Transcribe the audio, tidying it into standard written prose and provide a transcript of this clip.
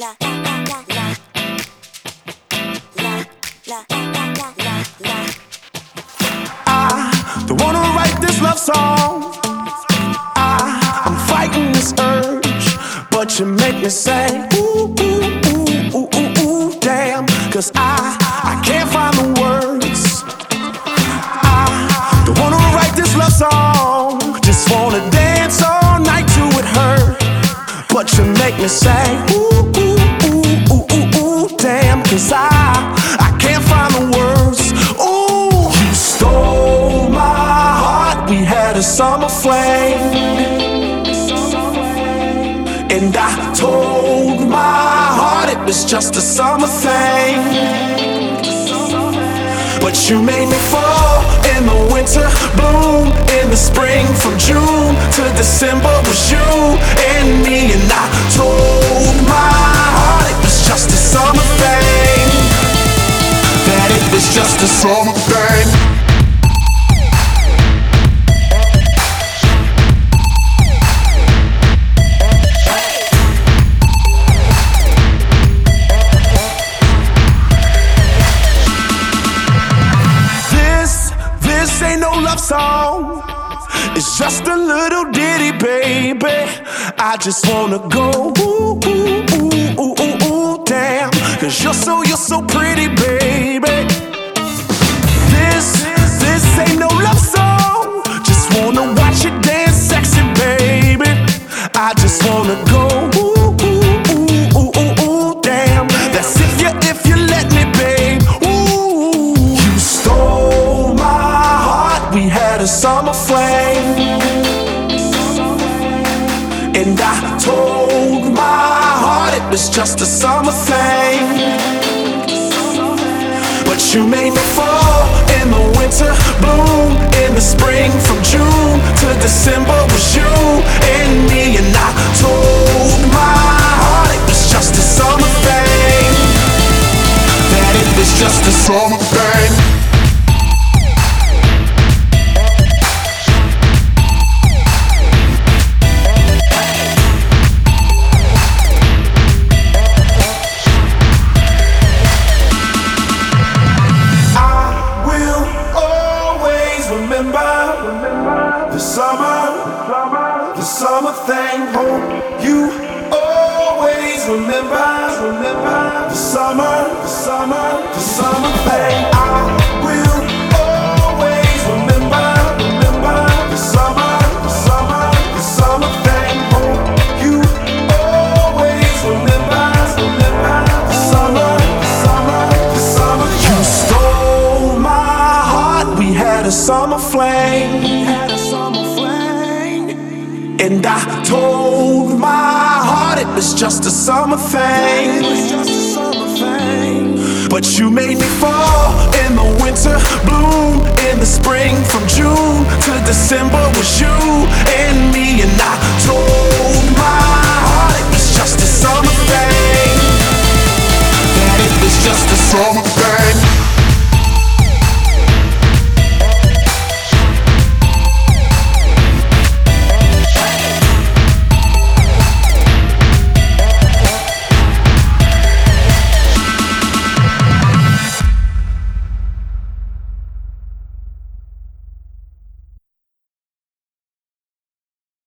I don't wanna write this love song. I'm fighting this urge, but you make me say ooh, ooh, ooh, ooh, ooh, ooh, damn. Cause I can't find the words. I don't wanna write this love song, just wanna dance all night to it hurt. But you make me say ooh, ooh, ooh, ooh, ooh, ooh, damn. Cause I can't find the words. Ooh, you stole my heart. We had a summer flame, and I told my heart it was just a summer thing. But you made me fall in the winter, bloom in the spring. From June to December was you and me. And I told my heart it was just a summer thing, that it was just a summer thing. This ain't no love song, it's just a little ditty, baby. I just wanna go ooh, ooh, ooh, ooh, ooh, ooh, damn. Cause you're so pretty, baby. This ain't no love song, just wanna watch you dance sexy, baby. I just wanna go ooh, ooh, ooh, ooh, ooh, ooh, damn. That's if you let me, babe. Ooh, you stole my heart. We had a summer flame, and I told my heart it was just a summer thing. But you made me fall in the winter, bloom in the spring. From June to December was you and me. And I told my heart it was just a summer thing, that it was just a summer thing. The summer thing. Hope you always remember the summer thing. I will always remember the summer thing. Hope you always remember the summer. You stole my heart. We had a summer flame, and I told my heart it was just a summer thing. But you made me fall in the winter, bloom in the spring. From June to December was you and me. And I